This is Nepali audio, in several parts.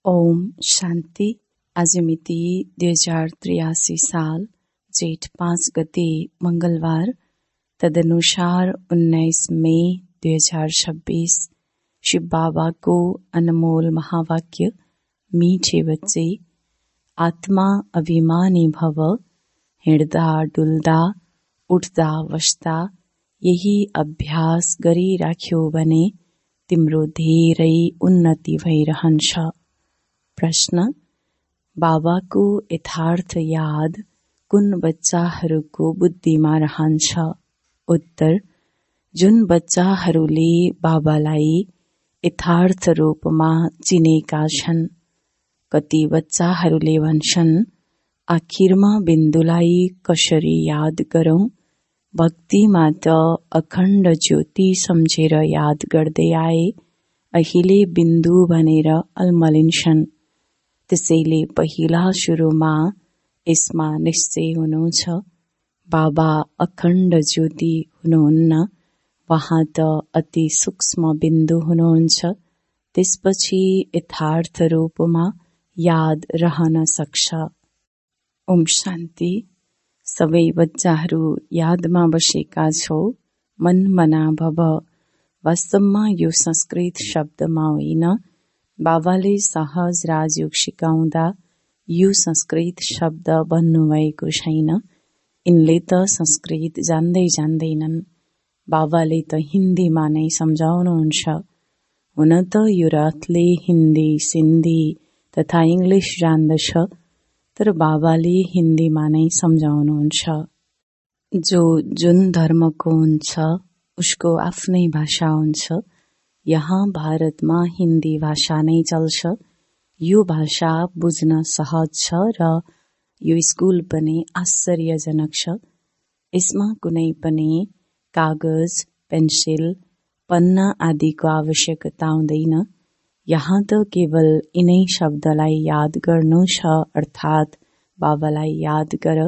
ओम शान्ति। आज मिति 2083 साल जेठ 5 गते मंगलबार, तदनुसार 19 मई 2026। शिव बाबा को अनमोल महावाक्य। मीठे बच्चे, आत्मा अभिमानी भव, हिँड्दा डुल्दा उठ्दा बस्दा यही अभ्यास गरिराख्यो भने तिम्रो धेरै उन्नति भइरहन्छ। प्रश्न: बाबाको यथार्थ याद कुन बच्चाहरूको बुद्धिमा रहन्छ? उत्तर: जुन बच्चाहरूले बाबालाई यथार्थ रूपमा चिनेका छन्। कति बच्चाहरूले भन्छन्, आखिरमा बिन्दुलाई कसरी याद गरौं? भक्तिमा त अखण्ड ज्योति सम्झेर याद गर्दै आए, अहिले बिन्दु भनेर अल्मलिन्छन्। त्यसैले पहिला सुरुमा यसमा निश्चय हुनु छ, बाबा अखण्ड ज्योति हुनुहुन्न, वहाँ त अति सूक्ष्म बिन्दु हुनुहुन्छ। त्यसपछि यथार्थ रूपमा याद रहन सक्छ। ओम शान्ति। सबै बच्चाहरू यादमा बसेका छौ। मन मना भव। वास्तवमा यो संस्कृत शब्दमा होइन, बाबाले सहज राजयोग सिकाउँदा यो संस्कृत शब्द भन्नुभएको छैन। यिनले त संस्कृत जान्दैनन्। बाबाले त हिन्दीमा नै सम्झाउनुहुन्छ। हुन त यो रथले हिन्दी, सिन्धी तथा इङ्ग्लिस जान्दछ, तर बाबाले हिन्दीमा नै सम्झाउनुहुन्छ। जो जुन धर्मको हुन्छ उसको आफ्नै भाषा हुन्छ। यहाँ भारतमा हिन्दी भाषा नै चल्छ। यो भाषा बुझ्न सहज छ र यो स्कुल पनि आश्चर्यजनक छ। यसमा कुनै पनि कागज, पेन्सिल, पन्ना आदिको आवश्यकता हुँदैन। यहाँ त केवल यिनै शब्दलाई याद गर्नु छ, अर्थात् बाबालाई याद गर।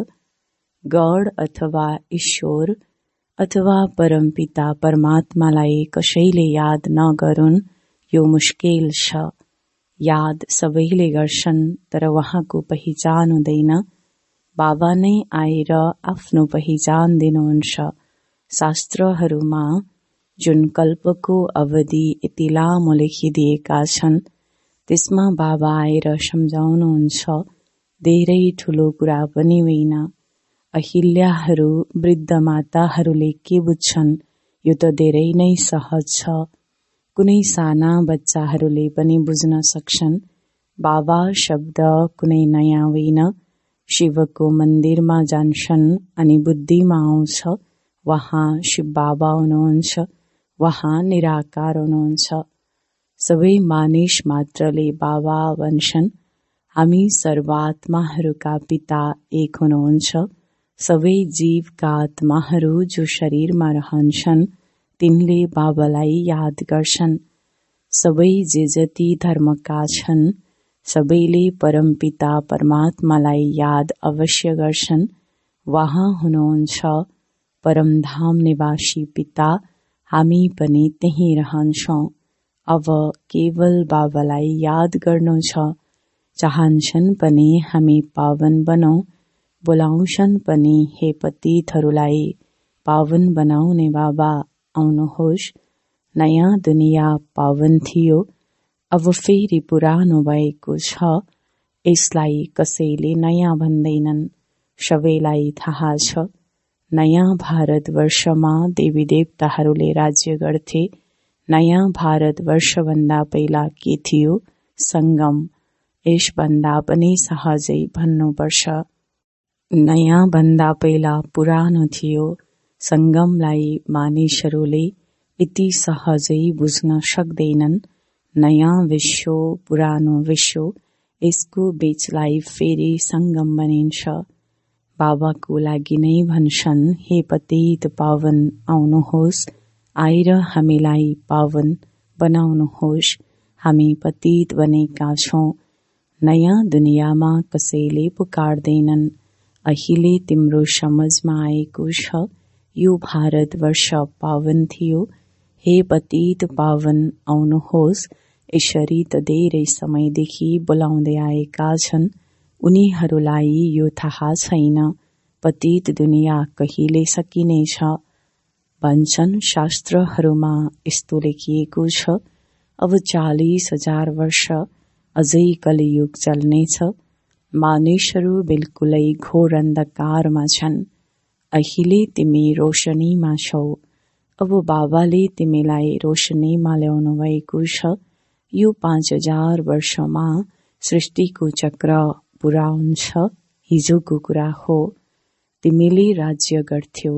गॉड अथवा ईश्वर अथवा परमपिता परमात्मालाई कसैले याद नगरून्, यो मुस्किल छ। याद सबैले गर्छन्, तर उहाँको पहिचान हुँदैन। बाबा नै आएर आफ्नो पहिचान दिनुहुन्छ। शास्त्रहरूमा जुन कल्पको अवधि यति लामो लेखिदिएका छन्, त्यसमा बाबा आएर सम्झाउनुहुन्छ। धेरै ठूलो कुरा पनि होइन। अहिल्याहरू, वृद्ध माताहरूले के बुझ्छन्? यो त धेरै नै सहज छ। कुनै साना बच्चाहरूले पनि बुझ्न सक्छन्। बाबा शब्द कुनै नयाँ होइन। शिवको मन्दिरमा जान्छन् अनि बुद्धिमा आउँछ, वहाँ शिव बाबा हुनुहुन्छ, वहाँ निराकार हुनुहुन्छ। सबै मानिस मात्रले बाबा भन्छन्। हामी सर्वात्माहरूका पिता एक हुनुहुन्छ। सबै जीवका आत्माहरू जो शरीरमा रहन्छन्, तिनले बाबालाई याद गर्छन्। सबै जे जति धर्मका छन्, सबैले परमपिता परमात्मालाई याद अवश्य गर्छन्। वहाँ हुनुहुन्छ परमधाम निवासी पिता, हामी पनि त्यही रहन्छौँ। अब केवल बाबालाई याद गर्नु छ। चाहन्छन् पनि हामी पावन बनौं, बोलाउँछन् पनि हे पतितहरूलाई पावन बनाउने बाबा आउनुहोस्। नयाँ दुनियाँ पावन थियो, अब फेरि पुरानो भएको छ। यसलाई कसैले नयाँ भन्दैनन्, सबैलाई थाहा छ। नयाँ भारतवर्षमा देवी देवताहरूले राज्य गर्थे। नयाँ भारतवर्षभन्दा पहिला के थियो? संगम। यसभन्दा पनि सहजै भन्नुपर्छ। नयाँ भन्दा पहिला पुरानो थियो। संगमलाई मानिसहरूले यति सहजै बुझ्न सक्दैनन्। नयाँ विश्व, पुरानो विश्व, यसको बीचलाई फेरि संगम भनिन्छ। बाबाको लागि नै भन्छन्, हे पतित पावन आउनुहोस्, आएर हामीलाई पावन बनाउनुहोस्। हामी पतित बनेका छौं। नयाँ दुनियाँमा कसैले पुकार्दैनन्। अहिले तिम्रो समझमा आएको छ, यो भारतवर्ष पावन थियो। हे पतित पावन आउनुहोस्, यसरी त धेरै समयदेखि बोलाउँदै आएका छन्। उनीहरूलाई यो थाहा छैन पतित दुनिया कहिले सकिनेछ। भन्छन् शास्त्रहरूमा यस्तो लेखिएको छ, अब 40,000 वर्ष अझै कलियुग चल्नेछ। मानिसहरू बिल्कुलै घोर अन्धकारमा छन्। अहिले तिमी रोशनीमा छौ। अब बाबाले तिमीलाई रोशनीमा ल्याउनु भएको छ। यो 5,000 वर्षमा सृष्टिको चक्र पूरा हुन्छ। हिजोको कुरा हो। तिमीले राज्य गर्थ्यौ।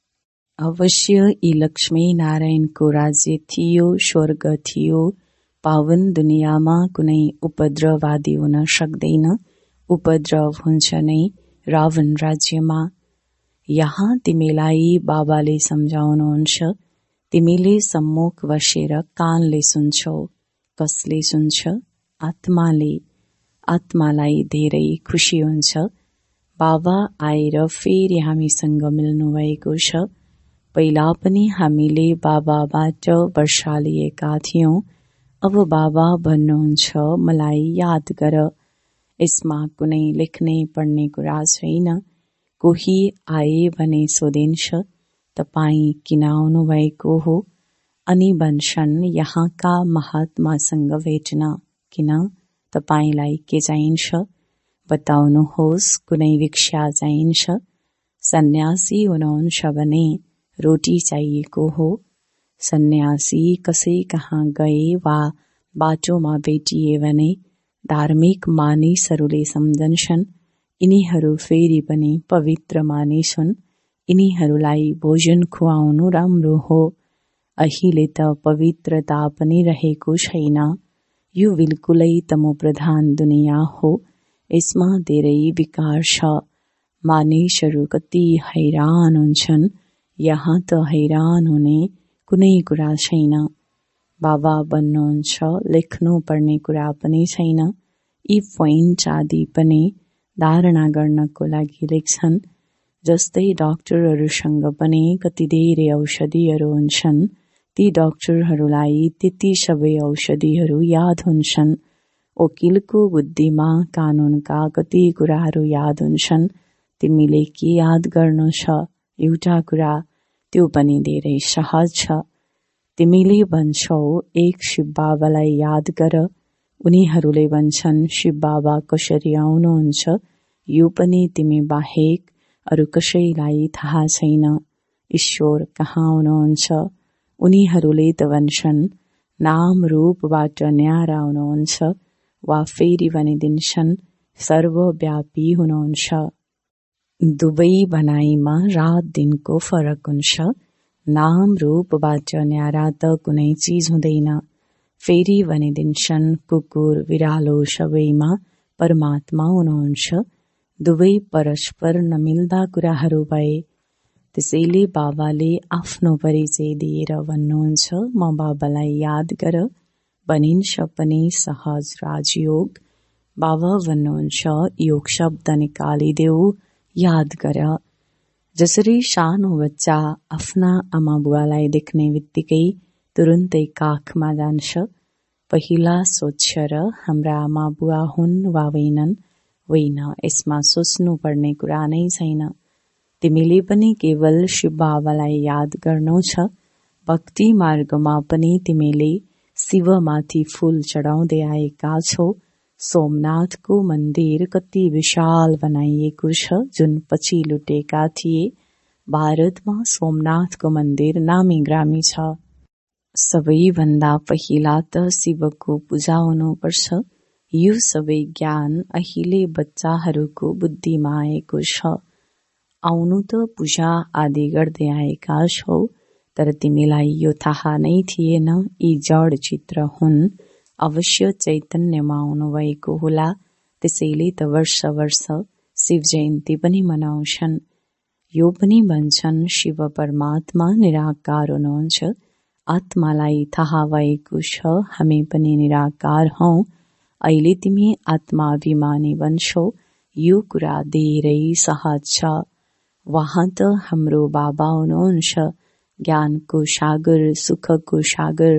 अवश्य यी लक्ष्मी नारायणको राज्य थियो, स्वर्ग थियो। पावन दुनियाँमा कुनै उपद्रववादी हुन सक्दैन। उपद्रव हुन्छ नै रावण राज्यमा। यहाँ तिमीलाई बाबाले सम्झाउनुहुन्छ। तिमीले सम्मुख बसेर कानले सुन्छौ। कसले सुन्छ? आत्माले। आत्मालाई धेरै खुसी हुन्छ। बाबा आएर फेरि हामीसँग मिल्नु भएको छ। पहिला पनि हामीले बाबाबाट वर्षा लिएका थियौं। अब बाबा भन्नुहुन्छ मलाई याद गर। यसमा कुनै लेख्ने पढ्ने कुरा छैन। कोही आए भने सोधिन्छ तपाईँ किन आउनु भएको हो? अनि भन्छन् यहाँका महात्मासँग भेट्न। किन? तपाईलाई के चाहिन्छ? बताउनुहोस्। कुनै भिक्षा चाहिन्छ? सन्यासी हुनुहुन्छ भने रोटी चाहिएको हो। सन्यासी कसै कहाँ गए वा बाटोमा भेटिए भने धार्मिक मानिसहरूले सम्झन्छन् यिनीहरू फेरि पनि पवित्र मानिस हुन्। यिनीहरूलाई भोजन खुवाउनु राम्रो हो। अहिले त पवित्रता पनि रहेको छैन। यो बिल्कुलै तमोप्रधान दुनिया हो। यसमा धेरै विकार छ। मानिसहरू कति हैरान हुन्छन्। यहाँ त हैरान हुने कुनै कुरा छैन। बाबा भन्नुहुन्छ लेख्नु पर्ने कुरा पनि छैन। यी पोइन्ट आदि पनि धारणा गर्नको लागि लेख्छन्। जस्तै डाक्टरहरूसँग पनि कति धेरै औषधिहरू हुन्छन्। ती डाक्टरहरूलाई त्यति सबै औषधिहरू याद हुन्छन्। वकिलको बुद्धिमा कानूनका कति कुराहरू याद हुन्छन्। तिमीले के याद गर्नु छ? एउटा कुरा, त्यो पनि धेरै सहज छ। तिमीले भन्छौ एक शिव बाबालाई याद गर। उनीहरूले भन्छन् शिव बाबा कसरी आउनुहुन्छ यो पनि तिमी बाहेक अरू कसैलाई थाहा छैन। ईश्वर कहाँ हुनुहुन्छ? उनीहरूले त भन्छन् नाम रूपबाट न्यारा हुनुहुन्छ वा फेरि भनिदिन्छन् सर्वव्यापी हुनुहुन्छ। दुवै भनाइमा रात दिनको फरक हुन्छ। नाम रूपबाट न्यारा त कुनै चीज हुँदैन। फेरि भनिदिन्छन् कुकुर बिरालो सबैमा परमात्मा हुनुहुन्छ। दुवै परस्पर नमिल्दा कुराहरू भए। त्यसैले बाबाले आफ्नो परिचय दिएर भन्नुहुन्छ म बाबालाई याद गर। भनिन्छ पनि सहज राजयोग। बाबा भन्नुहुन्छ योग शब्द निकालिदेऊ, याद गर। जसरी सानो बच्चा आफ्ना आमा बुवालाई देख्ने बित्तिकै तुरुन्तै काखमा जान्छ। पहिला सोध्छ र हाम्रा आमा बुवा हुन् वा होइनन्? होइन, यसमा सोच्नु पर्ने कुरा नै छैन। तिमीले पनि केवल शिव बाबालाई याद गर्नु छ। भक्ति मार्गमा पनि तिमीले शिवमाथि फूल चढाउँदै आएका छौ। सोमनाथको मन्दिर कति विशाल बनाइएको छ जुन पछि लुटेका थिए। भारतमा सोमनाथको मन्दिर नामी ग्रामी छ। सबैभन्दा पहिला त शिवको पूजा हुनुपर्छ। यो सबै ज्ञान अहिले बच्चाहरूको बुद्धिमा आएको छ। आउनु त पूजा आदि गर्दै आएका छौ, तर तिमीलाई यो थाहा नै थिएन यी जड चित्र हुन्। अवश्य चैतन्यमा आउनुभएको होला। त्यसैले त वर्ष वर्ष शिव जयन्ती पनि मनाउँछन्। यो पनि भन्छन् शिव परमात्मा निराकार हुनुहुन्छ। आत्मालाई थाहा भएको छ हामी पनि निराकार हौं। अहिले तिमी आत्माभिमानी बन्छौ। यो कुरा धेरै सहज छ। वहाँ त हाम्रो बाबा हुनुहुन्छ। ज्ञानको सागर, सुखको सागर,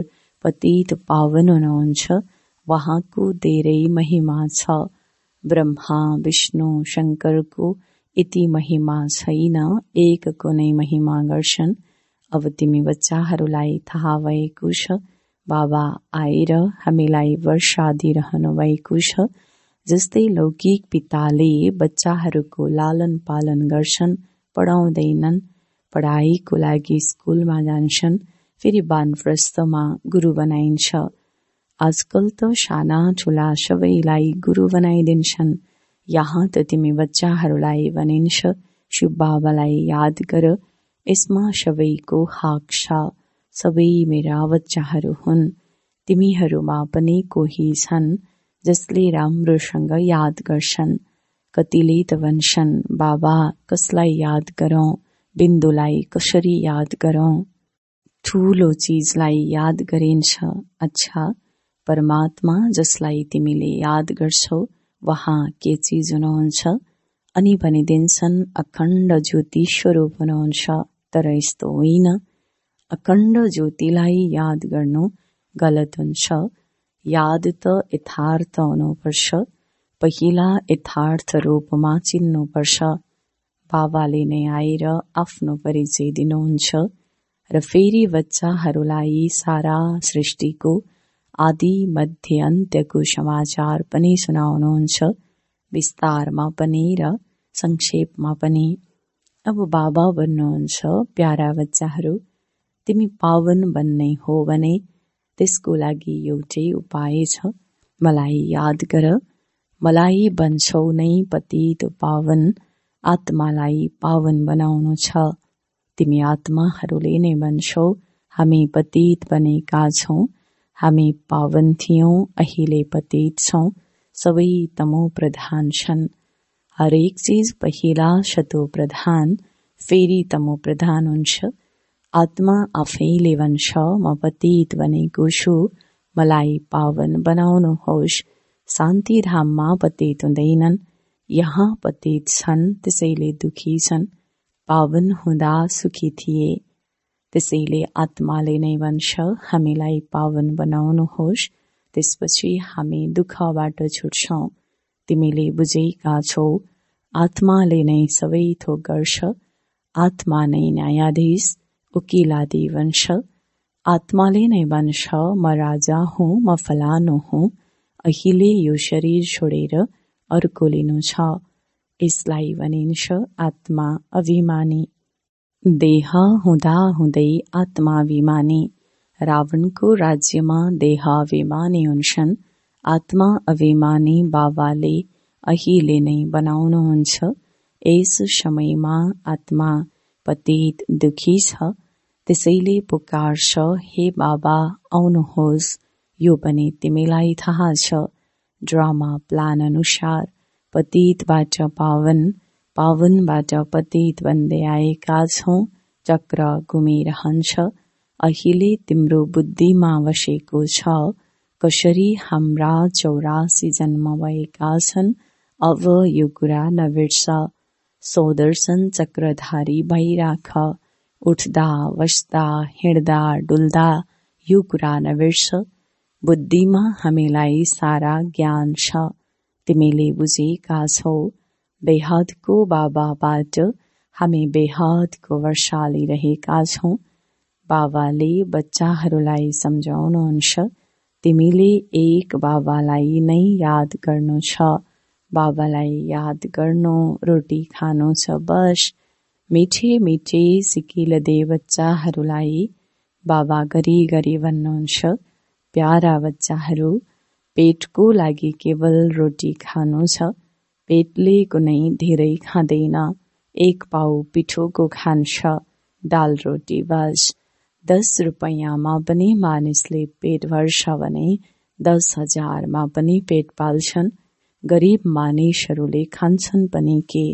पतित पावन हुनुहुन्छ वहाँको धेरै महिमा छ। ब्रह्मा विष्णु शङ्करको यति महिमा छैन, एकको नै महिमा गर्छन्। अब तिमी बच्चाहरूलाई थाहा भएको छ बाबा आएर हामीलाई वर्षा दिइरहनु भएको छ। जस्तै लौकिक पिताले बच्चाहरूको लालन पालन गर्छन्, पढाउँदैनन्, पढाइको लागि स्कुलमा जान्छन्, फेरि वानप्रस्थमा गुरु बनाइन्छ। आजकल त साना ठुला सबैलाई गुरु बनाइदिन्छन्। यहाँ त तिमी बच्चाहरूलाई भनिन्छ शिव बाबालाई याद गर, यसमा सबैको हक छ। सबै मेरा बच्चाहरू हुन्। तिमीहरूमा पनि कोही छन् जसले राम्रोसँग याद गर्छन्। कतिले त भन्छन् बाबा कसलाई याद गरौं, बिन्दुलाई कसरी याद गरौं। ठूलो चीजलाई याद गरिन्छ। अच्छा, परमात्मा जसलाई तिमीले याद गर्छौ वहाँ के चीज हुनुहुन्छ? अनि भनिदिन्छन् अखण्ड ज्योति स्वरूप हुनुहुन्छ। तर यस्तो होइन। अखण्ड ज्योतिलाई याद गर्नु गलत हुन्छ। याद त यथार्थ हुनुपर्छ। पहिला यथार्थ रूपमा चिन्नुपर्छ। बाबाले नै आएर आफ्नो परिचय दिनुहुन्छ र फेरि बच्चाहरूलाई सारा सृष्टिको आदि मध्य अन्त्यको समाचार पनि सुनाउनुहुन्छ, विस्तारमा पनि र संक्षेपमा पनि। अब बाबा भन्नुहुन्छ प्यारा बच्चाहरू, तिमी पावन बन्ने हो भने त्यसको लागि एउटै उपाय छ, मलाई याद गर। मलाई भन्छौ नै पतित पावन, आत्मालाई पावन बनाउनु छ। तिमी आत्माहरूले नै भन्छौ हामी पतित बनेका छौं, हामी पावन थियौं, अहिले पतित छौं, सबै तमो प्रधान छन्। हरेक चीज पहिला सतो प्रधान, फेरि तमो प्रधान हुन्छ। आत्मा आफैले भन्छ म पतित बनेको छु, मलाई पावन बनाउनुहोस्। शान्तिधाममा पतित हुँदैनन्, यहाँ पतित छन्, त्यसैले दुखी छन्। पावन हुँदा सुखी थिए, त्यसैले आत्माले नै भन्छ हामीलाई पावन बनाउनुहोस्, त्यसपछि हामी दुःखबाट छुट्छौं। तिमीले बुझेका छौ आत्माले नै सबै थोक गर्छ। आत्मा नै न्यायाधीश, उकिलादी भन्छ। आत्माले नै भन्छ म राजा हुँ, म फलानु हुँ, अहिले यो शरीर छोडेर अर्को लिनु छ। यसलाई भनिन्छ आत्मा अभिमानी। देह हुँदा हुँदै आत्माभिमानी। रावणको राज्यमा देह अभिमानी हुन्छन्, आत्मा अभिमानी बाबाले अहिले नै बनाउनुहुन्छ। यस समयमा आत्मा पतित दुखी छ, त्यसैले पुकार्छ हे बाबा आउनुहोस्। यो पनि तिमीलाई थाहा छ, ड्रामा प्लान अनुसार पतितबाट पावन, पावनबाट पतित बन्दै आएका छौं। चक्र घुमिरहन्छ। अहिले तिम्रो बुद्धिमा बसेको छ कसरी हाम्रा 84 जन्म भएका छन्। अब यो कुरा नबिर्स। सौदर्शन चक्रधारी भइराख। उठ्दा बस्दा हिँड्दा डुल्दा यो कुरा नबिर्स। बुद्धिमा हामीलाई सारा ज्ञान छ, तिमीले बुझेका छौ। बेहदको बाबाबाट हामी बेहदको वर्षा लिइरहेका छौं। बाबाले बच्चाहरूलाई सम्झाउनुहुन्छ तिमीले एक बाबालाई नै याद गर्नु छ। बाबालाई याद गर्नु, रोटी खानु छ बस। मिठे मिठे सिकिलदे बच्चाहरूलाई बाबा गरी गरी भन्नुहुन्छ प्यारा बच्चाहरू, पेटको लागि केवल रोटी खानु छ। पेटले कुनै धेरै खाँदैन, एक पाउ पिठोको खान्छ, दाल रोटी बस। 10 रुपैयाँमा पनि मानिसले पेट भर्छ भने 10,000मा पनि पेट पाल्छन्। गरीब मानिसहरूले खान्छन् पनि के,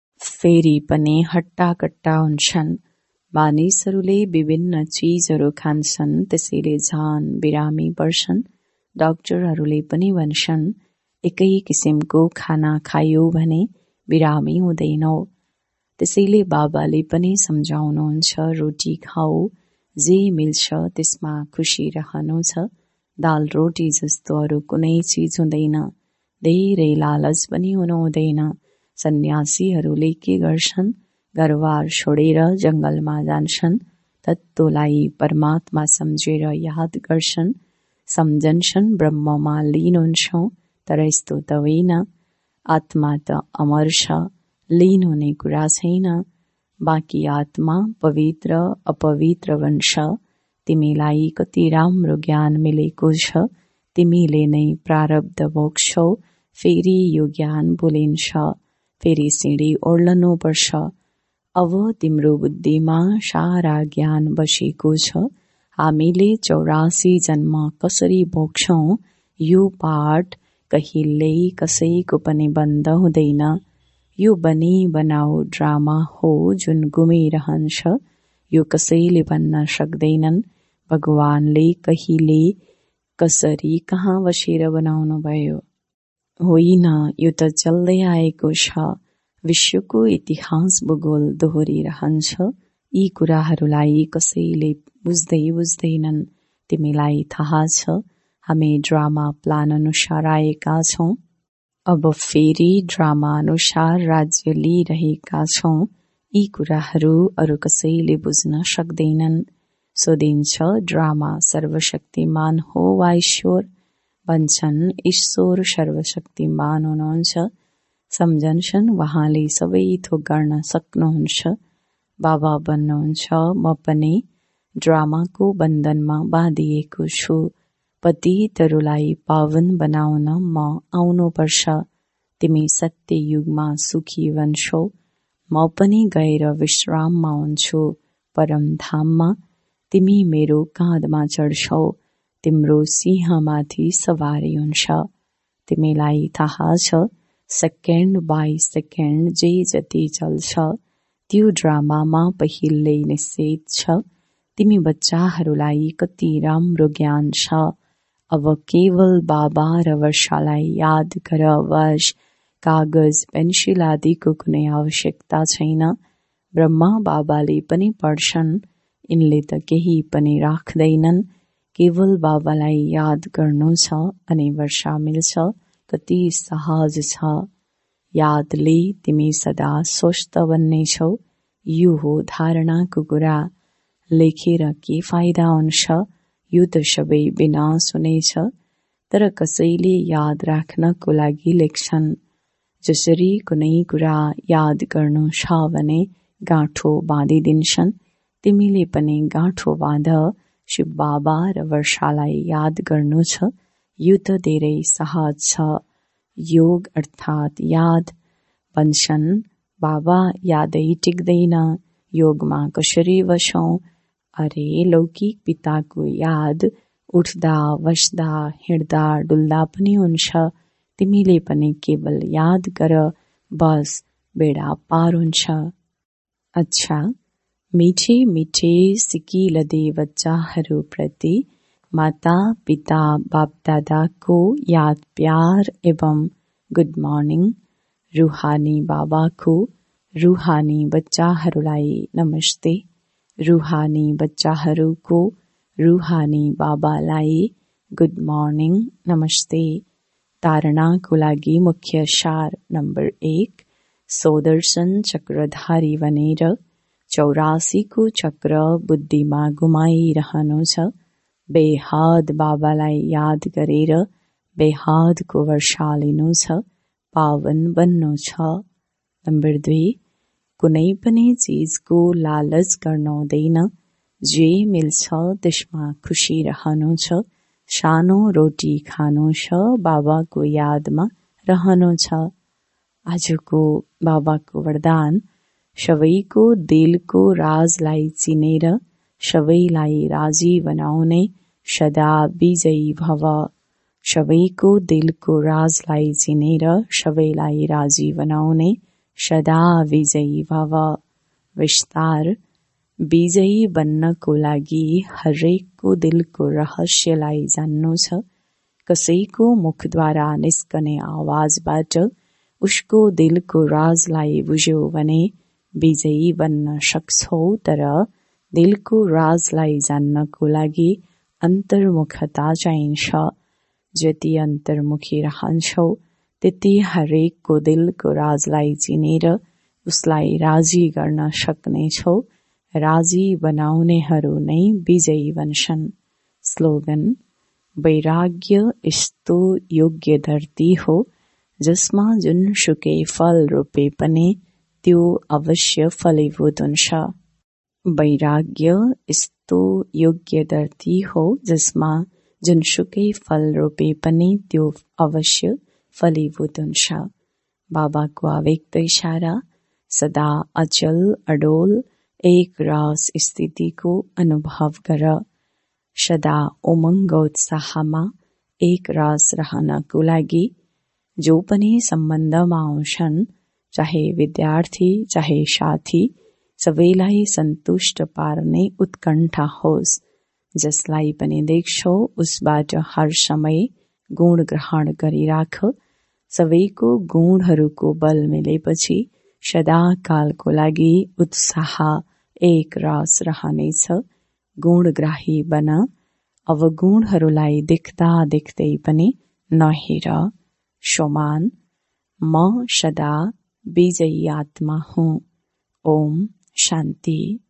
फेरि पनि हट्टाकट्टा हुन्छन्। मानिसहरूले विभिन्न चीजहरू खान्छन्, त्यसैले झन बिरामी पर्छन्। डाक्टरहरूले पनि भन्छन् एकै किसिमको खाना खायो भने बिरामी हुँदैनौ। त्यसैले बाबाले पनि सम्झाउनुहुन्छ रोटी खाऊ, जे मिल्छ त्यसमा खुसी रहनु छ। दाल रोटी जस्तो अरू कुनै चीज हुँदैन। धेरै लालच पनि हुनु हुँदैन। सन्यासीहरूले के गर्छन्? घरबार छोडेर जंगलमा जान्छन्। तत्त्वलाई परमात्मा सम्झेर याद गर्छन्। सम्झन्छन् ब्रह्ममा लीन हुन्छौं। तर यस्तो त होइन। आत्मा त अमर छ। लीन हुने कुरा छैन। बाँकी आत्मा पवित्र अपवित्र बन्छ। तिमीलाई कति राम्रो ज्ञान मिलेको छ। तिमीले नै प्रारब्ध भोग्छौ। फेरि यो ज्ञान बोलिन्छ। फेरि सिँढी ओर्लनु पर्छ। अब तिम्रो बुद्धिमा सारा ज्ञान बसेको छ। हामीले 84 जन्म कसरी भोग्छौं यो पाठ कहिल्यै कसैको पनि बन्द हुँदैन। यो बनी बनाऊ ड्रामा हो जुन घुमिरहन्छ। यो कसैले भन्न सक्दैनन् भगवानले कहिले कसरी कहाँ बसेर बनाउनु भयो। होइन, यो त चल्दै आएको छ। विश्वको इतिहास भूगोल दोहोरिरहन्छ। यी कुराहरूलाई कसैले बुझ्दैनन्। तिमीलाई थाहा छ हामी ड्रामा प्लान अनुसार आएका छौं। अब फेरि ड्रामा अनुसार राज्य लिइरहेका छौं। यी कुराहरू अरू कसैले बुझ्न सक्दैनन्। सोधिन्छ ड्रामा सर्वशक्तिमान हो वा ईश्वर? भन्छन् ईश्वर सर्वशक्तिमान हुनुहुन्छ। सम्झन्छन् वहाँले सबै थोक गर्न सक्नुहुन्छ। बाबा भन्नुहुन्छ म पनि ड्रामाको बन्धनमा बाँधिएको छु। पतितहरूलाई पावन बनाउन म आउनुपर्छ। तिमी सत्य युगमा सुखी बन्छौ। म पनि गएर विश्राममा हुन्छु परमधाममा। तिमी मेरो काँधमा चढ्छौ। तिम्रो सिंहमाथि सवारी हुन्छ। तिमीलाई थाहा छ सेकेन्ड बाई सेकेन्ड जे जति चल्छ त्यो ड्रामामा पहिल्यै निश्चित छ। तिमी बच्चाहरूलाई कति राम्रो ज्ञान छ। अब केवल बाबा र वर्षालाई याद गर बस। कागज पेन्सिल आदिको कुनै आवश्यकता छैन। ब्रह्मा बाबाले पनि पढ्छन्। यिनले त केही पनि राख्दैनन्। केवल बाबालाई याद गर्नु छ अनि वर्षा मिल्छ। कति सहज छ। यादले तिमी सदा स्वस्थ बन्नेछौ। यो हो धारणाको कुरा। लेखेर के फाइदा हुन्छ? यो त सबै विनाश हुनेछ। तर कसैले याद राख्नको लागि लेख्छन्। जसरी कुनै कुरा याद गर्नु छ भने गाँठो बाँधिदिन्छन्। तिमीले पनि गाँठो बाँध। शिव बाबा र वर्षालाई याद गर्नु छ। यो त धेरै सहज छ। योग अर्थात् याद। भन्छन् बाबा यादै टिक्दैन। योगमा कसरी बसौं? अरे लौकिक पिताको याद उठ्दा बस्दा हिँड्दा डुल्दा पनि हुन्छ। तिमीले पनि केवल याद गर बस बेडा पार हुन्छ। अच्छा, मिठे मिठे सिकिलदे बच्चाहरू प्रति माता पिता बाप दादाको याद प्यार एवं गुड मर्निङ। रूहानी बाबाको रूहानी बच्चाहरूलाई नमस्ते। रूहानी बच्चाहरूको रूहानी बाबालाई गुड मर्निङ नमस्ते। धारणाको लागि मुख्य सार नम्बर 1 सौदर्शन चक्रधारी बनेर 84 को चक्र बुद्धिमा घुमाइरहनु छ। बेहद बाबालाई याद गरेर बेहदको वर्षा लिनु छ। पावन बन्नु छ। नम्बर 2 कुनै पनि चीजको लालच गर्नु हुँदैन। जे मिल्छ त्यसमा खुसी रहनु छ। सानो रोटी खानु छ। बाबाको यादमा रहनु छ। आजको बाबाको वरदान सबैको दिलको राजलाई चिनेर सबैलाई राजी बनाउने सदा विजयी भव। सबैको दिलको राजलाई चिनेर सबैलाई राजी बनाउने सदा विजयी भव। विस्तार विजयी बन्नको लागि हरेकको दिलको रहस्यलाई जान्नु छ। कसैको मुखद्वारा निस्कने आवाजबाट उसको दिलको राजलाई बुझ्यौ भने विजयी बन्न सक्छौ। तर दिलको राजलाई जान्नको लागि अन्तर्मुखता चाहिन्छ। जति अन्तर्मुखी रहन्छौ त्यति हरेकको दिलको राजलाई चिनेर उसलाई राजी गर्न सक्नेछौ। राजी बनाउनेहरू नै विजयी बन्छन्। स्लोगन: वैराग्य यस्तो योग्य धरती हो जसमा जुनसुकै फल रोपे पनि त्यो अवश्य फलीभूत हुन्छ। वैराग्य यस्तो योग्य धरती हो जसमा जुनसुकै फल रोपे पनि त्यो अवश्य फलीभूत हुन्छ। बाबाको अव्यक्त इशारा: सदा अचल अडोल एक रस स्थितिको अनुभव गर। सदा उमङ्ग उत्साहमा एक रस रहनको लागि जो पनि सम्बन्धमा आउँछन्, चाहे विद्यार्थी चाहे साथी, सबैलाई सन्तुष्ट पार्ने उत्कण्ठा होस्। जसलाई पनि देख्छौ उसबाट हर समय गुण ग्रहण गरिराख। सबैको गुणहरूको बल मिलेपछि सदाकालको लागि उत्साह एक रस रहनेछ। गुणग्राही बन। अवगुणहरूलाई देख्दा देख्दै पनि नहेर। शोमान: म सदा विजयी आत्मा हुँ। ओम शान्ति।